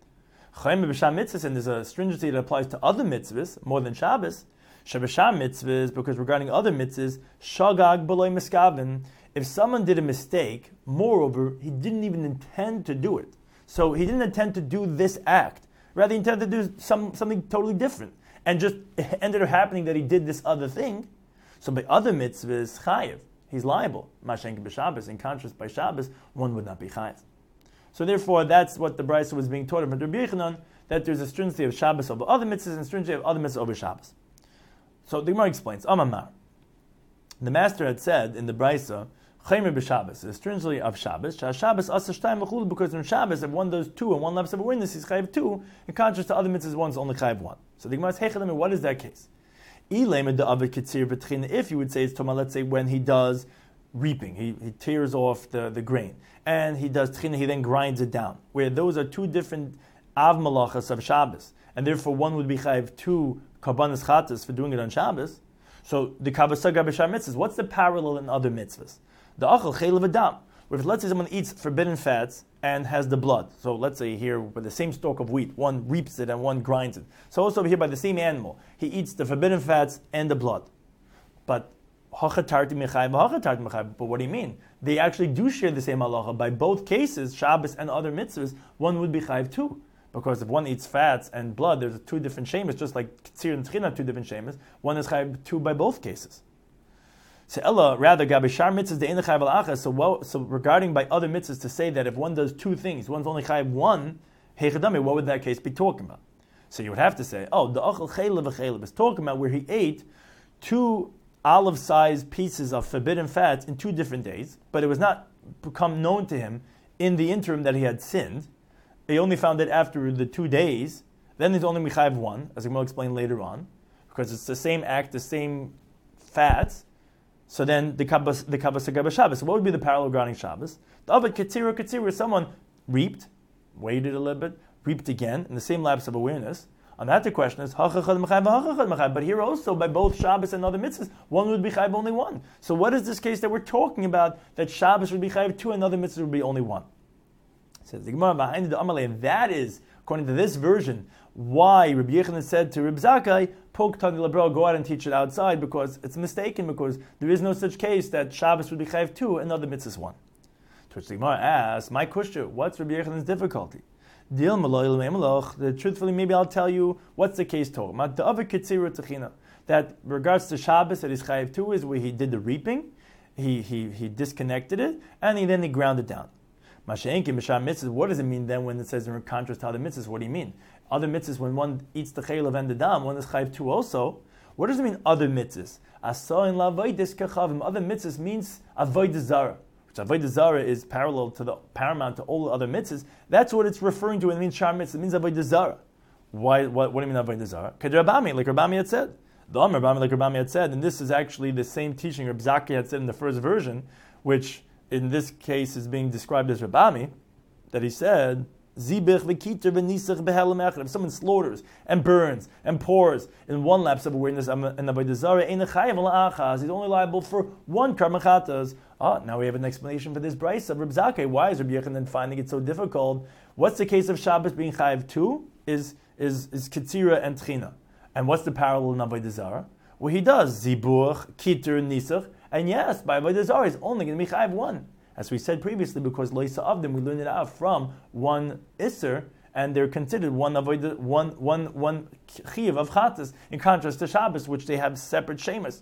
Chayim b'sham mitzvahs, and there's a stringency that applies to other mitzvahs more than Shabbos. Shabasham mitzvahs, because regarding other mitzvahs, shagag b'loy miskavin. If someone did a mistake, moreover, he didn't even intend to do it. So he didn't intend to do this act. Rather, he intended to do some, something totally different. And just it ended up happening that he did this other thing. So by other mitzvahs, chayiv, he's liable. Mashenk b'Shabbos, in contrast by Shabbos, one would not be chayiv. So therefore, that's what the brayso was being taught about Rabbi Yochanan, that there's a stringency of Shabbos over other mitzvahs and stringency of other mitzvahs over Shabbos. So the Gemara explains, Amamar. The master had said in the brayso, Chaymer b'Shabbos, the stringency of Shabbos, Shabbos asa shtayim v'chulu, because in Shabbos, if one does two and one lapse of awareness, he's chayiv two, in contrast to other mitzvahs, one's only chayiv one. So the Gemara is, Heichalim, what is that case? If you would say it's Toma, let's say when he does reaping, he, he tears off the, the grain, and he does tchina, he then grinds it down, where those are two different av malachas of Shabbos, and therefore one would be chayiv two karbanos chatas for doing it on Shabbos. So the kavasaga b'shar mitzvahs, what's the parallel in other mitzvahs? The achal chaylev adam, where if let's say someone eats forbidden fats and has the blood. So let's say here by the same stalk of wheat, one reaps it and one grinds it. So also over here by the same animal, he eats the forbidden fats and the blood. But hachatarti mechayv, hachatarti mechayv. But what do you mean? They actually do share the same halacha. By both cases, Shabbos and other mitzvahs, one would be chayiv too. Because if one eats fats and blood, there's two different shemas, just like Tzir and Tchina are two different shemas. One is chayiv two by both cases. So Ella, rather, Gabi Shar mitzvahs the chayiv al-achas. So what, so regarding by other mitzvahs to say that if one does two things, one's only chayiv one, heichadami, what would that case be talking about? So you would have to say, oh, the achal chaylev v'chaylev is talking about where he ate two olive-sized pieces of forbidden fats in two different days, but it was not become known to him in the interim that he had sinned. He only found it after the two days. Then he's only mechayiv one, as we'll explain later on, because it's the same act, the same fats. So then the kavas the kavas agaba Shabbos. So what would be the parallel regarding Shabbos? The avad katzira katzira, someone reaped, waited a little bit, reaped again in the same lapse of awareness. On that the question is hachachad mechayiv hachachad mechayiv. But here also by both Shabbos and other mitzvahs, one would be chayiv only one. So what is this case that we're talking about? That Shabbos would be chayiv two and other mitzvahs would be only one. Says the Gemara behind the Amalei, and that is according to this version why Rabbi Yochanan said to Reb Zakkai, "Pok tani labro, go out and teach it outside," because it's mistaken, because there is no such case that Shabbos would be chayiv two and other mitzvahs one. To which the Gemara asks, "My question, what's Rabbi Yochanan's difficulty?" Dil maloi l'meimaloch. Truthfully, maybe I'll tell you what's the case talking about. The other kitzira tachina, that regards to Shabbos that is chayiv two is where he did the reaping, he he he disconnected it, and he then he ground it down. Masha'enki b'shar mitzvahs. What does it mean then when it says in contrast to other mitzvahs? What do you mean? Other mitzvahs, when one eats the chaylev and the dam, one is chayiv two also. What does it mean, other mitzvahs? Asayin la'avodas kechavim. Other mitzvahs means avodah zara, which avodah zara is parallel to the paramount to all the other mitzvahs. That's what it's referring to when it means shar mitzvah. It means avodah zara. Why? What, what do you mean avodah zara? Kedrabami, like Rabami had said. The Amar Rabami, like Rabami had said, and this is actually the same teaching Reb Zakkai had said in the first version, which in this case is being described as Rabami, that he said, Zibich v'kiter v'nisach b'helam echad. If someone slaughters and burns and pours in one lapse of awareness and avodah zara, ein chayav la'achaz, he's only liable for one karmachatas. Ah, now we have an explanation for this brayso of Reb Zakkai. Why is Reb Yochanan finding it so difficult? What's the case of Shabbos being chayav too? Is is is kitzira and tchina. And what's the parallel in avodah zara? Well, he does zibuch, kiter, nisach, and yes, by avodah zara, he's only going to be chayav one. As we said previously, because loisa of them, we learned it out from one isser, and they're considered one avodah, one one one chiyuv of chatas, in contrast to Shabbos, which they have separate shemas.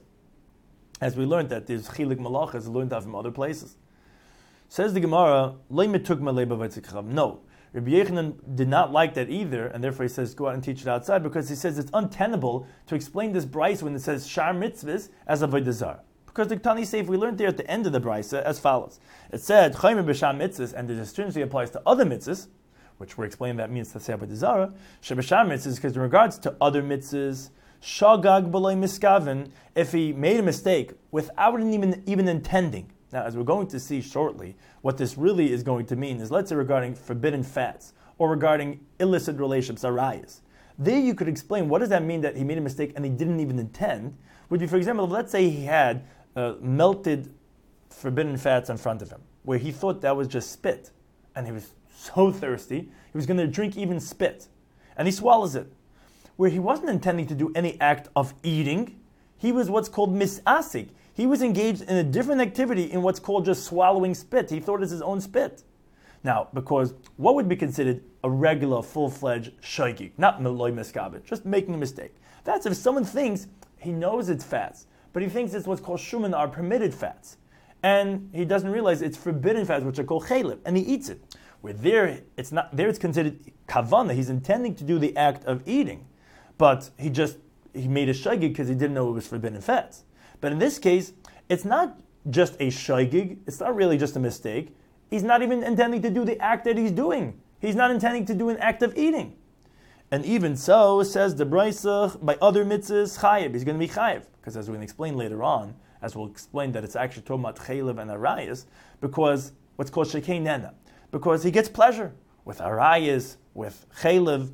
As we learned that there's chilik malachas learned out from other places. Says the Gemara, lo mituk malei b'vaytzikav. No. Rabbi Yochanan did not like that either, and therefore he says, go out and teach it outside, because he says it's untenable to explain this brayso when it says shar mitzvahs as avodah zara. Because the Tani Seif, we learned there at the end of the brayso as follows. It said, chaymer b'shar mitzvahs, and the stringency applies to other mitzvahs, which we're explaining that means to say avodah zara, sheb'shar mitzvahs, because in regards to other mitzvahs, shagag b'loy miskaven, if he made a mistake without even, even intending. Now, as we're going to see shortly, what this really is going to mean is, let's say regarding forbidden fats, or regarding illicit relationships, arayas. There you could explain, what does that mean that he made a mistake and he didn't even intend? Would be, for example, let's say he had uh, melted forbidden fats in front of him, where he thought that was just spit, and he was so thirsty, he was going to drink even spit, and he swallows it. Where he wasn't intending to do any act of eating, he was what's called misasik. He was engaged in a different activity in what's called just swallowing spit. He thought it was his own spit. Now, because what would be considered a regular, full-fledged shaygig, not meloy miskabit, just making a mistake. That's if someone thinks he knows it's fats, but he thinks it's what's called shuman, are permitted fats. And he doesn't realize it's forbidden fats, which are called chalib, and he eats it. Where there, it's not there it's considered kavana. He's intending to do the act of eating, but he just he made a shaygig because he didn't know it was forbidden fats. But in this case, it's not just a shaygig. It's not really just a mistake. He's not even intending to do the act that he's doing. He's not intending to do an act of eating. And even so, says the brayso, by other mitzvahs, chayiv. He's going to be chayiv. Because as we're going to explain later on, as we'll explain that it's actually talking about chaylev and arayas, because what's called shekei nena. Because he gets pleasure with arayas, with chaylev.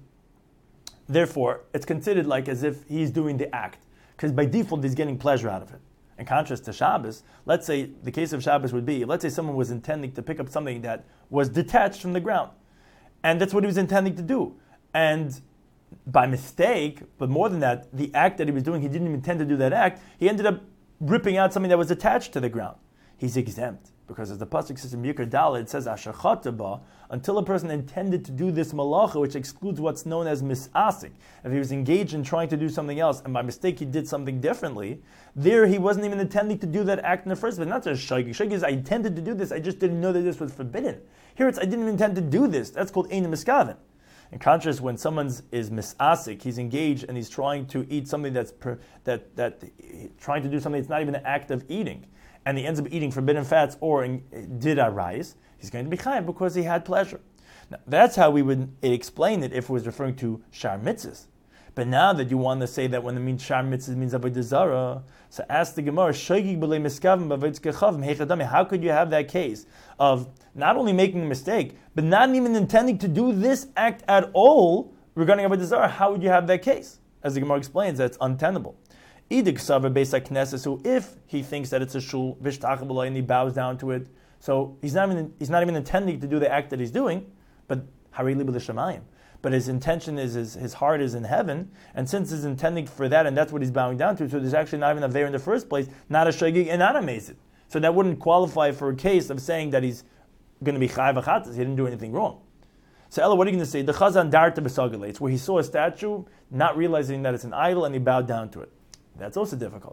Therefore, it's considered like as if he's doing the act. Because by default, he's getting pleasure out of it. In contrast to Shabbos, let's say the case of Shabbos would be, let's say someone was intending to pick up something that was detached from the ground. And that's what he was intending to do. And by mistake, but more than that, the act that he was doing, he didn't even intend to do that act, he ended up ripping out something that was attached to the ground. He's exempt. Because as the pasuk says in Yikar Dalet, it says, Asher chataba, until a person intended to do this malacha, which excludes what's known as misasik. If he was engaged in trying to do something else, and by mistake he did something differently, there he wasn't even intending to do that act in the first place. Not just shaygig. Shaygig is, I intended to do this, I just didn't know that this was forbidden. Here it's, I didn't even intend to do this. That's called ein miskaven. In contrast, when someone is misasik, he's engaged and he's trying to eat something that's per, that that trying to do something that's not even an act of eating, and he ends up eating forbidden fats or in, did arise, he's going to be chayav because he had pleasure. Now, that's how we would explain it if it was referring to shar mitzvahs. But now that you want to say that when it means shar mitzvahs means avodah zara, so ask the Gemara, shaygig b'lei miskaven b'avodas kechavim heichadami. How could you have that case of not only making a mistake, but not even intending to do this act at all regarding avodah zara? How would you have that case? As the Gemara explains, that's untenable. Idik savar beis hakneses, so if he thinks that it's a shul, vishtach b'lei, and he bows down to it, so he's not even he's not even intending to do the act that he's doing, but harili b'lishamayim. But his intention is, his, his heart is in heaven, and since he's intending for that, and that's what he's bowing down to, so there's actually not even a there in the first place, not a shaygig and not a mezid. So that wouldn't qualify for a case of saying that he's going to be chayav achatas, he didn't do anything wrong. So Ella, what are you going to say? The chazan darta b'sagalates, where he saw a statue, not realizing that it's an idol, and he bowed down to it. That's also difficult.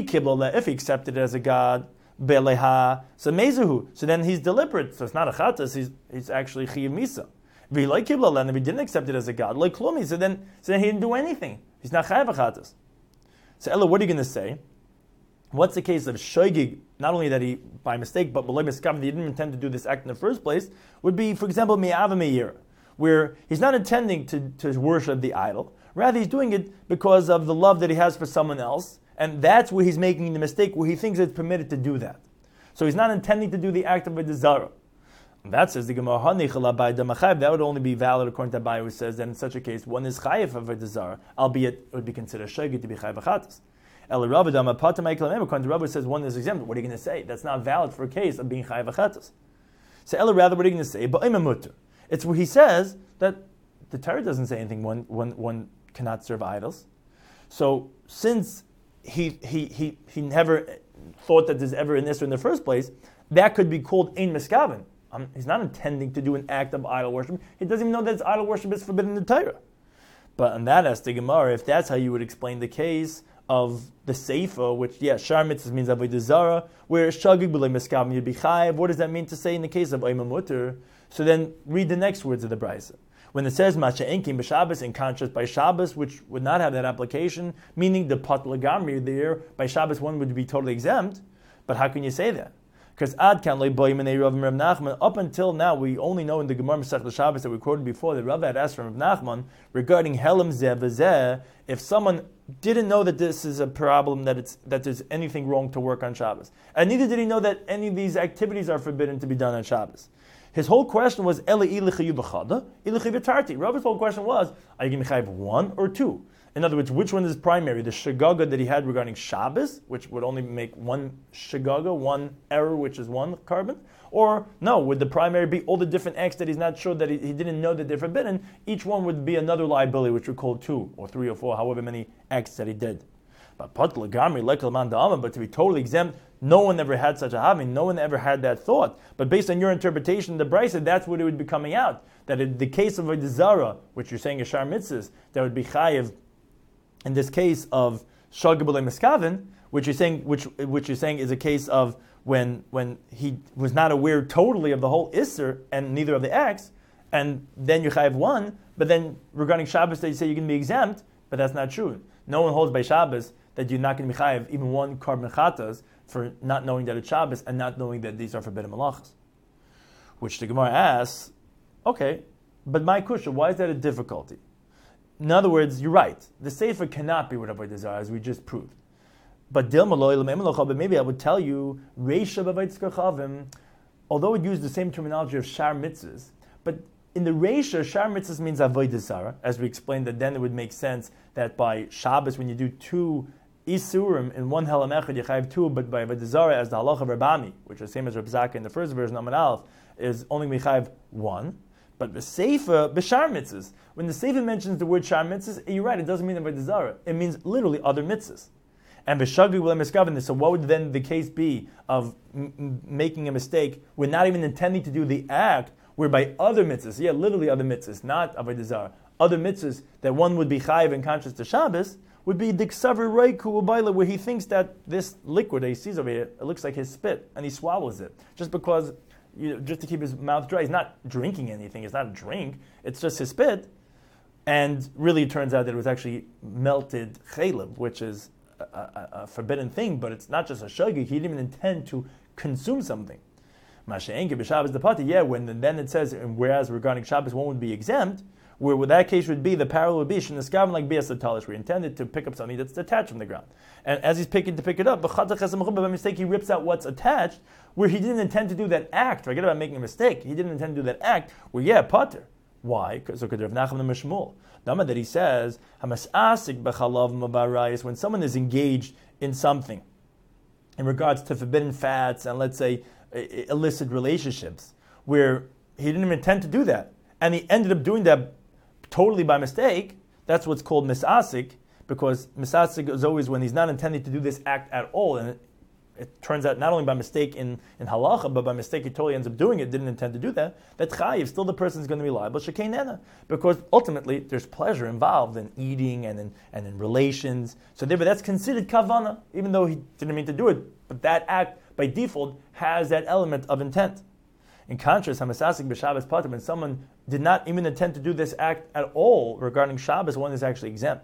If he accepted it as a god, beleha, so mezuhu, so then he's deliberate, so it's not a chatas, he's, he's actually chiyav misa. If he didn't accept it as a god, like klumi, so then, so then he didn't do anything. He's not chayav achatas. So Ella, what are you going to say? What's the case of shoigig? Not only that he by mistake, but b'loy miskaven, he didn't intend to do this act in the first place. Would be, for example, mi'ava me'ir, where he's not intending to, to worship the idol. Rather, he's doing it because of the love that he has for someone else, and that's where he's making the mistake, where he thinks it's permitted to do that. So he's not intending to do the act of a desire. That says the Gemara, that would only be valid according to Abaye, who says that in such a case, one is chayiv of a desire, albeit it would be considered shogeg to be chayiv achatas. El Rabbi Dama Pata Meikel, according to Rabbi, says one is exempt. What are you going to say? That's not valid for a case of being chayiv achatas. So Ella, rather, what are you going to say? Ba'ima mutter. It's where he says that the Torah doesn't say anything. One, one, one cannot serve idols. So since he he he he never thought that there's ever an issur in the first place, that could be called ein miskaven. Um, he's not intending to do an act of idol worship. He doesn't even know that idol worship is forbidden in the Torah. But on that as the Gemara, if that's how you would explain the case of the Seifa, which, yeah, Shar Mitzvahs means Avodah Zarah, where Shagig B'lei Miskaven you'd be chayiv. What does that mean to say in the case of Oima Mutter? So then read the next words of the Brisa. When it says Masha Enkim B'Shabbos, in contrast by Shabbos, which would not have that application, meaning the Pat Lagamri there, by Shabbos one would be totally exempt. But how can you say that? Because Ad Kan Lei Boim and Rav Rav Nachman, up until now, we only know in the Gemara Masechet Shabbos that we quoted before that Rav had asked from Rav Nachman regarding Helam Zeh V'Zeh, if someone didn't know that this is a problem, that it's that there's anything wrong to work on Shabbos, and neither did he know that any of these activities are forbidden to be done on Shabbos. His whole question was Eli Ilichayu B'Chada, Ilichayu B'Tarti. Rabbi's whole question was, are you going to have one or two? In other words, which one is primary? The shagaga that he had regarding Shabbos, which would only make one shagaga, one error, which is one carbon? Or no, would the primary be all the different acts that he's not sure that he, he didn't know that they're forbidden? Each one would be another liability, which we call two or three or four, however many acts that he did. But but to be totally exempt, no one ever had such a having, no one ever had that thought. But based on your interpretation of the Brisa, that's what it would be coming out. That in the case of a Zara, which you're saying is Shar Mitzvahs, that would be chayiv. In this case of Shogeg B'lei Miskaven, which you're saying, which which you're saying is a case of when when he was not aware totally of the whole Isser and neither of the acts, and then you chayiv one. But then regarding Shabbos, they say you're going to be exempt, but that's not true. No one holds by Shabbos that you're not going to be chayiv even one carbon chatas for not knowing that it's Shabbos and not knowing that these are forbidden malachas. Which the Gemara asks, okay, but my kusha, why is that a difficulty? In other words, you're right. The Sefer cannot be what Avodah Zarah, as we just proved. But but maybe I would tell you, although it used the same terminology of Shar Mitzvahs, but in the Reisha, Shar Mitzvahs means Avodah Zarah, as we explained that then it would make sense that by Shabbos, when you do two Isurim in one Helam Echad, you have two, but by Avodah Zarah, as the Halacha of Rabami, which is the same as Reb Zaka in the first version, Amud Aleph, is only Mechayiv one. But the Sefer, B'Shar Mitzvahs, when the Sefer mentions the word Shar Mitzvahs, you're right, it doesn't mean Avodah Zarah. It means literally other mitzvahs. And B'Shagig B'lei Miskaven, so what would then the case be of m- making a mistake? We're not even intending to do the act, whereby other mitzvahs, yeah, literally other mitzvahs, not Avodah Zarah, other mitzvahs that one would be chayiv and conscious to Shabbos, would be Diksaver Reiku Ubayla, where he thinks that this liquid that he sees over here, it looks like his spit, and he swallows it, just because, you know, just to keep his mouth dry. He's not drinking anything, it's not a drink, it's just his spit. And really it turns out that it was actually melted chaylev, which is a, a, a forbidden thing, but it's not just a shogeg, he didn't even intend to consume something. Masha'enke b'Shabbos the pati, yeah, when then it says, and whereas regarding Shabbos one would be exempt, where with that case would be, the parallel would be, Shneskaven like Bias Talish, where he intended to pick up something that's detached from the ground. And as he's picking to pick it up, by mistake he rips out what's attached, where he didn't intend to do that act. Forget about making a mistake. He didn't intend to do that act, well, yeah, pater. Why? Because so Rav Nachman and Mishmul. Dama that he says, Hamasasik b'chalav mabarayis, when someone is engaged in something, in regards to forbidden fats and let's say illicit relationships, where he didn't even intend to do that, and he ended up doing that totally by mistake, that's what's called misasik, because misasik is always when he's not intending to do this act at all, and it, it turns out not only by mistake in, in halacha, but by mistake he totally ends up doing it, didn't intend to do that, that chayiv, still the person is going to be liable, shekei nena, because ultimately there's pleasure involved in eating and in, and in relations, so therefore that's considered kavana, even though he didn't mean to do it, but that act by default has that element of intent. In contrast, Hamasasik b'Shabbos pater, when someone did not even intend to do this act at all regarding Shabbos, one is actually exempt.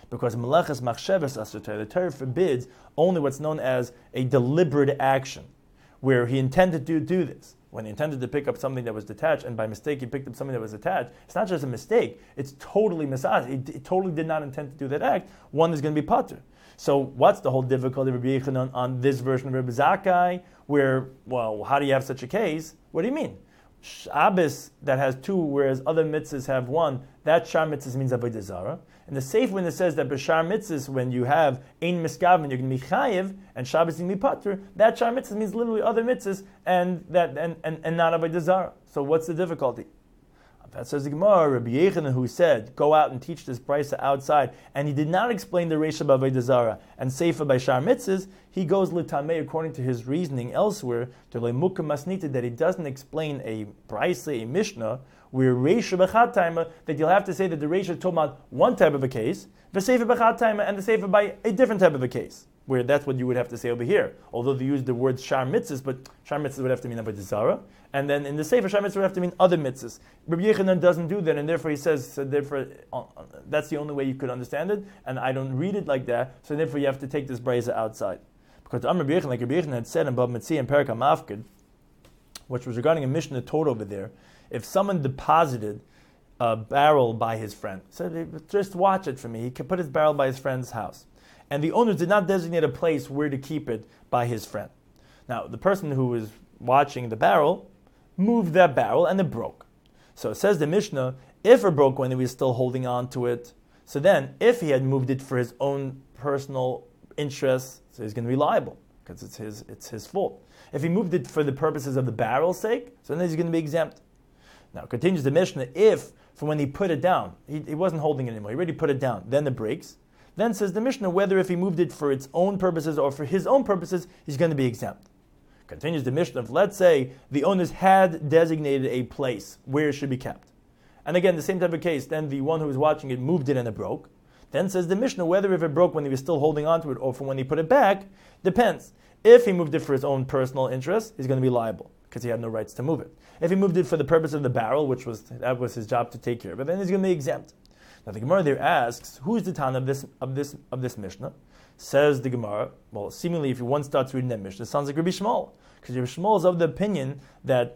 Because Melechas Machshavas Asur Torah, the Torah forbids only what's known as a deliberate action, where he intended to do this. When he intended to pick up something that was detached, and by mistake he picked up something that was attached, it's not just a mistake, it's totally misas. He, he totally did not intend to do that act. One is going to be patur. So what's the whole difficulty of Rabbi Yechanan on, on this version of Rabbi Zakkai, where, well, how do you have such a case? What do you mean? Shabbos that has two, whereas other mitzvahs have one, that shar mitzvahs means avodah zarah. And the safe when it says that b'shar mitzvahs, when you have ein miskaven, you're going to be chayiv, and Shabbos is going to be patur, that shar mitzvahs means literally other mitzvahs, and that and, and, and not avodah zarah. So what's the difficulty? That says the Gemara, Rabbi Yechanan, who said, go out and teach this brisa outside, and he did not explain the Reisha by Avodah Zarah and Seifa by Shar Mitzvahs, he goes l'tamei, according to his reasoning elsewhere, to le'mukah masnita, that he doesn't explain a brisa, a Mishnah, where Reisha b'chad taima, that you'll have to say that the Reisha told about one type of a case, the Seifa b'chad taima, and the Seifa by a different type of a case, where that's what you would have to say over here. Although they use the word Shar Mitzvahs, but Shar Mitzvahs would have to mean Avodah Zarah. And then in the Sefer Shar Mitzvah would have to mean other mitzvahs. Rabbi Yechanan doesn't do that, and therefore he says, so therefore uh, that's the only way you could understand it, and I don't read it like that, so therefore you have to take this brisa outside. Because Amr Rabbi Yechanan, like Rabbi Yechanan had said in Bab Metzia and Perek HaMafkid, which was regarding a Mishnah taught over there, if someone deposited a barrel by his friend, said, just watch it for me, he could put his barrel by his friend's house, and the owner did not designate a place where to keep it by his friend. Now, the person who was watching the barrel moved that barrel and it broke. So it says the Mishnah, if it broke when he was still holding on to it, so then if he had moved it for his own personal interests, so he's going to be liable because it's his it's his fault. If he moved it for the purposes of the barrel's sake, so then he's going to be exempt. Now continues the Mishnah, if from when he put it down, he, he wasn't holding it anymore, he already put it down, then it breaks, then says the Mishnah, whether if he moved it for its own purposes or for his own purposes, he's going to be exempt. Continues the Mishnah, if let's say the owners had designated a place where it should be kept. And again, the same type of case, then the one who was watching it moved it and it broke. Then says the Mishnah, whether if it broke when he was still holding on to it or from when he put it back, depends. If he moved it for his own personal interest, he's going to be liable because he had no rights to move it. If he moved it for the purpose of the barrel, which was that was his job to take care of it, then he's going to be exempt. Now the Gemara there asks, who is the Tana of this of this of this Mishnah? Says the Gemara, well, seemingly if one starts reading that Mishnah, it sounds like Rabbi Shmuel. Because Rabbi Shmuel is of the opinion that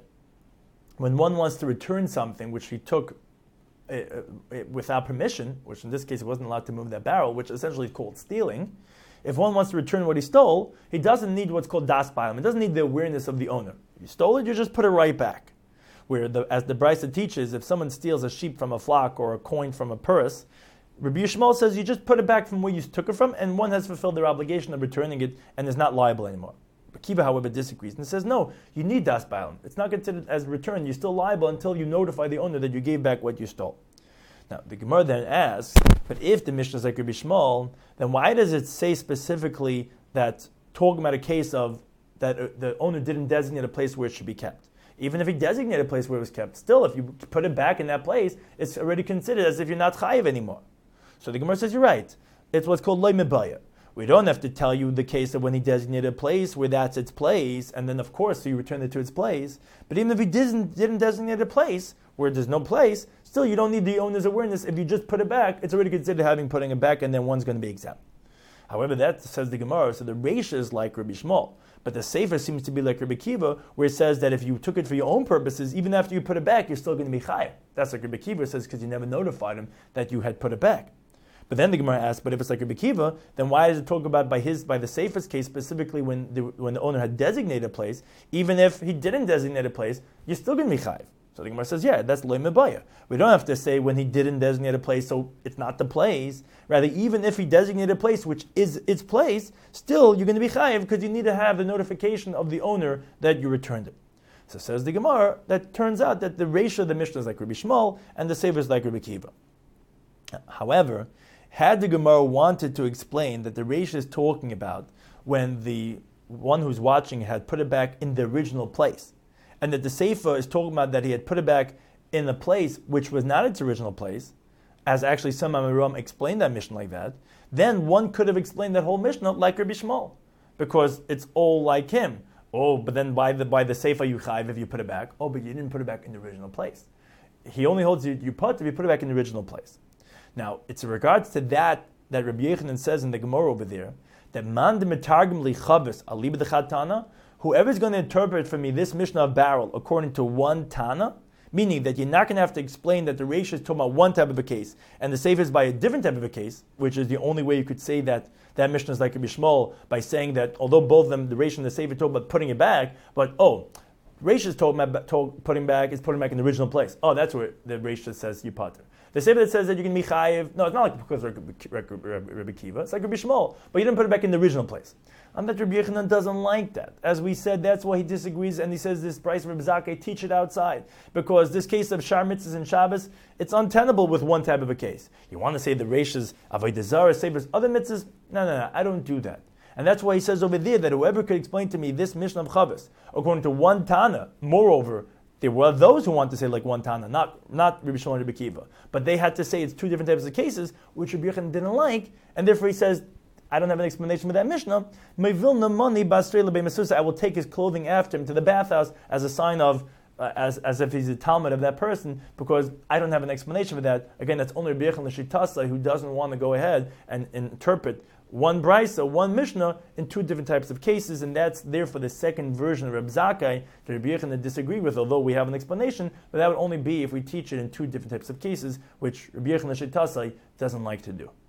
when one wants to return something which he took uh, uh, without permission, which in this case he wasn't allowed to move that barrel, which essentially is called stealing, if one wants to return what he stole, he doesn't need what's called das b'ayim. He doesn't need the awareness of the owner. If you stole it, you just put it right back. Where, the, as the Brisa teaches, if someone steals a sheep from a flock or a coin from a purse, Rabbi Yishmael says you just put it back from where you took it from, and one has fulfilled their obligation of returning it and is not liable anymore. Kiva, however, disagrees and says, no, you need das b'ayim. It's not considered as return. You're still liable until you notify the owner that you gave back what you stole. Now, the Gemara then asks, but if the Mishnah is like Rabbi Shmuel, then why does it say specifically that, talking about a case of that uh, the owner didn't designate a place where it should be kept? Even if he designated a place where it was kept, still, if you put it back in that place, it's already considered as if you're not chayiv anymore. So the Gemara says, you're right. It's what's called loy mebaya. We don't have to tell you the case of when he designated a place where that's its place, and then of course so you return it to its place. But even if he didn't, didn't designate a place where there's no place, still you don't need the owner's awareness. If you just put it back, it's already considered having putting it back, and then one's going to be exempt. However, that says the Gemara, so the Reisha is like Rabbi Shmuel, but the Sefer seems to be like Rabbi Kiva, where it says that if you took it for your own purposes, even after you put it back, you're still going to be chayav. That's like Rabbi Kiva says, because you never notified him that you had put it back. But then the Gemara asks, but if it's like Rabbi Kiva, then why does it talk about by his by the Sefer's case specifically when the when the owner had designated a place? Even if he didn't designate a place, you're still going to be chayiv. So the Gemara says, yeah, that's loy mebaya. We don't have to say when he didn't designate a place, so it's not the place. Rather, even if he designated a place which is its place, still you're going to be chayiv because you need to have the notification of the owner that you returned it. So says the Gemara, that turns out that the ratio of the Mishnah is like Rabbi Shmuel and the Sefer is like Rabbi Kiva. However, had the Gemara wanted to explain that the Reish is talking about when the one who's watching had put it back in the original place, and that the Sefer is talking about that he had put it back in a place which was not its original place, as actually some Amiram explained that Mishnah like that, then one could have explained that whole Mishnah like Rabbi Shmuel, because it's all like him. Oh, but then by the by the Sefer you chayiv if you put it back. Oh, but you didn't put it back in the original place. He only holds you, you put if you put it back in the original place. Now, it's in regards to that that Rabbi Yechanan says in the Gemara over there, that man de metargim li chavis aliba dechad tana, whoever's going to interpret for me this Mishnah of barrel according to one Tana, meaning that you're not going to have to explain that the Reish is talking about one type of a case and the Sefer is by a different type of a case, which is the only way you could say that that Mishnah is like a Bishmol, by saying that although both of them, the Reish and the Sefer, talk about putting it back, but oh, Reish is told, told putting back is putting back in the original place. Oh, that's where the Reish says you pater. The Sefer that says that you can be chayiv, no, it's not like because of Rabbi Kiva, it's like Rabbi Shmuel, but you didn't put it back in the original place. And that Rabbi Yechanan doesn't like that. As we said, that's why he disagrees, and he says this price of Rabbi Zakkai, teach it outside. Because this case of Shar Mitzvahs and Shabbos, it's untenable with one type of a case. You want to say the Reish's Avodah Zarah, Sefer's other mitzvahs? No, no, no, I don't do that. And that's why he says over there that whoever could explain to me this Mishnah of Chavis, according to one Tana, moreover, there were those who want to say like one Tana, not, not Rabbi Shimon and Rabbi Kiva. But they had to say it's two different types of cases, which Rabbi Yechanan didn't like, and therefore he says, I don't have an explanation for that Mishnah. I will take his clothing after him to the bathhouse as a sign of, uh, as, as if he's a Talmud of that person, because I don't have an explanation for that. Again, that's only Rabbi Yechanan L'Shitasa, who doesn't want to go ahead and, and interpret one Brisa, one Mishnah, in two different types of cases, and that's therefore the second version of Reb Zakkai that Rabbi Yechanan disagree with, although we have an explanation, but that would only be if we teach it in two different types of cases, which Rabbi Yechanan L'Shitasa doesn't like to do.